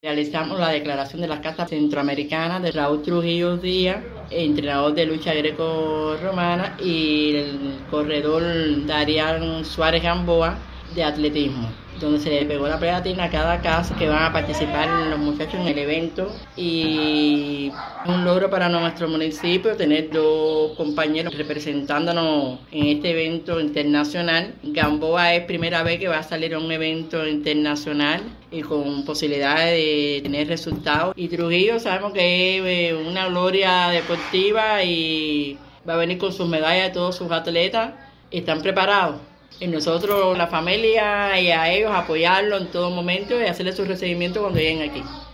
Realizamos la declaración de las castas centroamericanas de Raúl Trujillo Díaz, entrenador de lucha greco-romana, y el corredor Darian Suárez Gamboa de atletismo, donde se le pegó la pegatina a cada casa que van a participar los muchachos en el evento. Y es un logro para nuestro municipio tener dos compañeros representándonos en este evento internacional. Gamboa es primera vez que va a salir a un evento internacional y con posibilidades de tener resultados. Y Trujillo sabemos que es una gloria deportiva y va a venir con sus medallas de todos sus atletas. Están preparados. Y nosotros, la familia, y a ellos apoyarlo en todo momento y hacerle su recibimiento cuando lleguen aquí.